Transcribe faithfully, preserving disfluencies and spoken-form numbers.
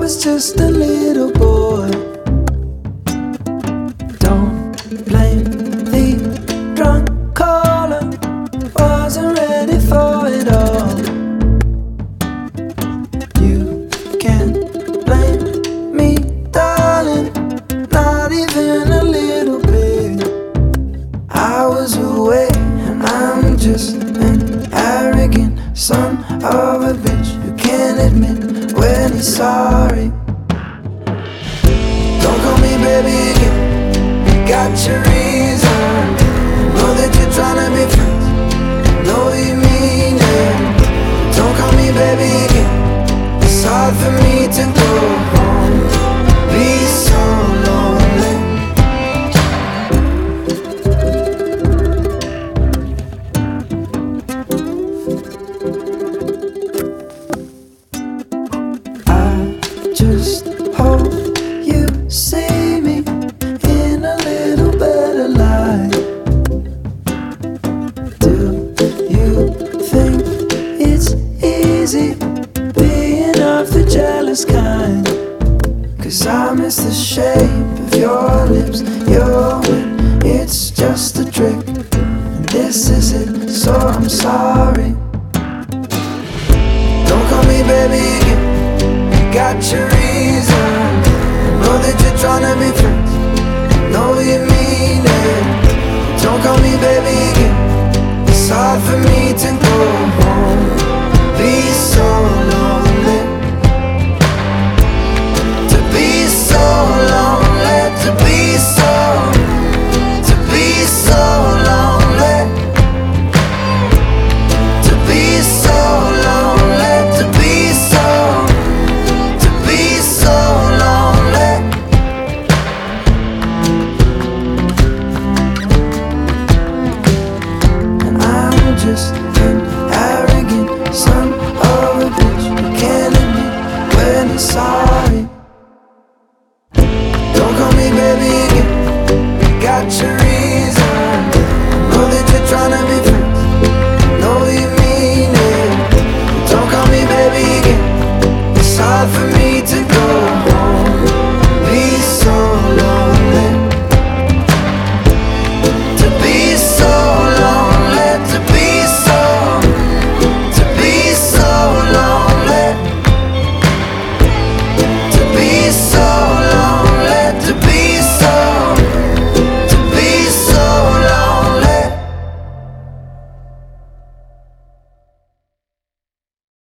was just a little boy. Don't blame the drunk caller, wasn't ready for it all. You can't blame me, darling, not even a little bit. I was away and I'm just an arrogant son of a bitch who can't admit when he's sorry. Don't call me baby again, you got your reason. Know that you're trying to be friends, know you mean it. Don't call me baby again, it's hard for me to go home, be so lonely. I just hope you see me in a little better light. Do you think it's easy being of the jealous kind? Cause I miss the shape of your lips, your wit, it's just a trick, and this is it, so I'm sorry. Don't call me baby again, you got your reason. Know that you're trying to be friends, know you mean it. Don't call me baby again, it's hard for me to go home, be so lonely. To be so lonely, to be so, to be so lonely. To be so lonely, to be so, to be so lonely. And I'm just an arrogant son of a bitch who can't admit when he's sorry. Don't call me baby again, you got your reason. Know that you're trying to be friends, know you mean it. Don't call me baby again, it's hard for me to